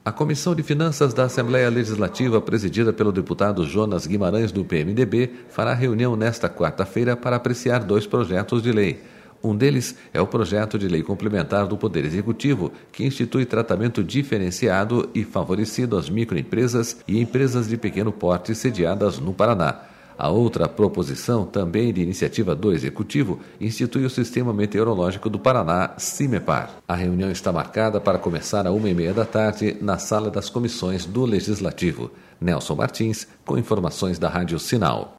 A Comissão de Finanças da Assembleia Legislativa, presidida pelo deputado Jonas Guimarães, do PMDB, fará reunião nesta quarta-feira para apreciar 2 projetos de lei. Um deles é o projeto de lei complementar do Poder Executivo, que institui tratamento diferenciado e favorecido às microempresas e empresas de pequeno porte sediadas no Paraná. A outra proposição, também de iniciativa do Executivo, institui o Sistema Meteorológico do Paraná, CIMEPAR. A reunião está marcada para começar às 13h30 na Sala das Comissões do Legislativo. Nelson Martins, com informações da Rádio Sinal.